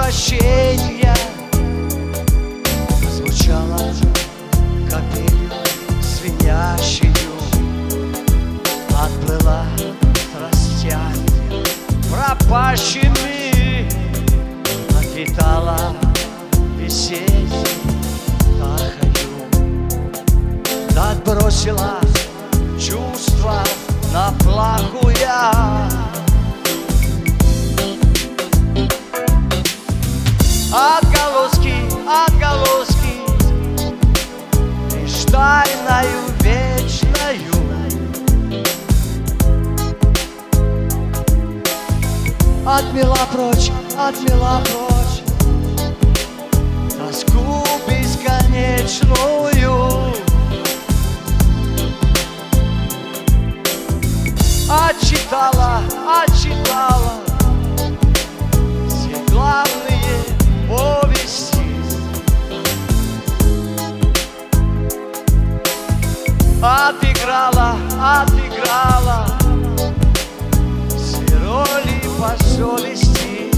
прощения звучала капелью звенящую, отплыла страстями пропащими, отлетала весенней птахою, да отбросила чувства на плаху я. Отголоски лишь тайною вечною отмела прочь тоску бесконечную. Отчитала все главные повести, отыграла все роли по совести.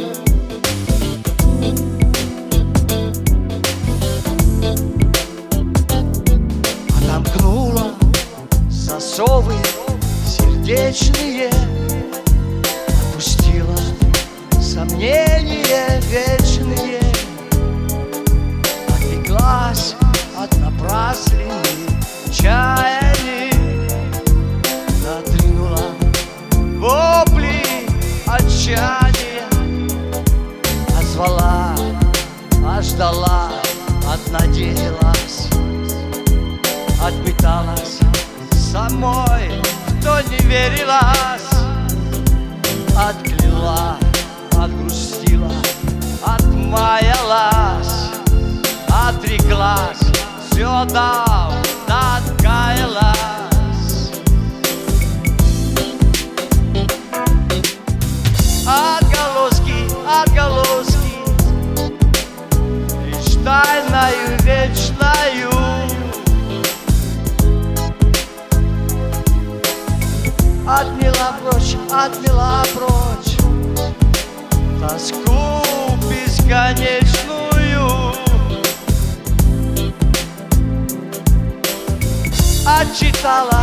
Отомкнула засовы сердечные, отпустила сомнения вечные, отлеглась от напрасленных чаяний, натринула вопли отчаяния, отзвала, ждала, отнадеялась, отпыталась самой, кто не верилась, откляла, отгрустила, отмаялась, отреклась, все дав, да откаялась. Отголоски лишь тайною вечною отмела прочь тоску бесконечную. Отчитала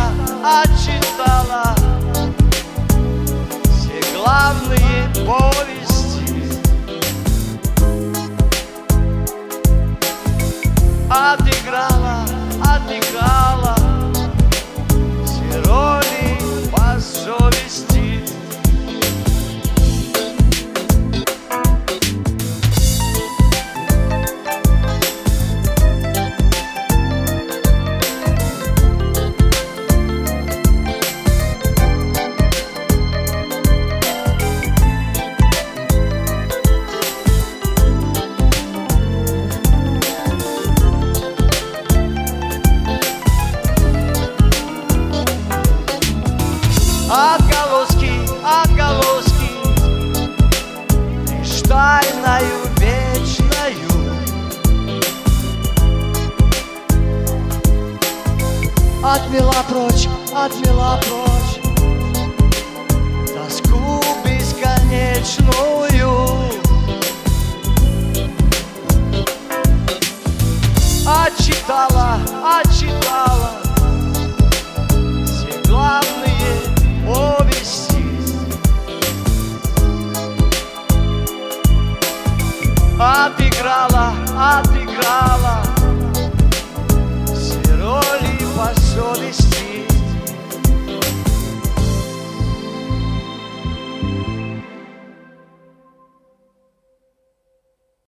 все главные повести, отыграла все роли по совести. Отголоски лишь тайною вечною отмела прочь тоску бесконечную.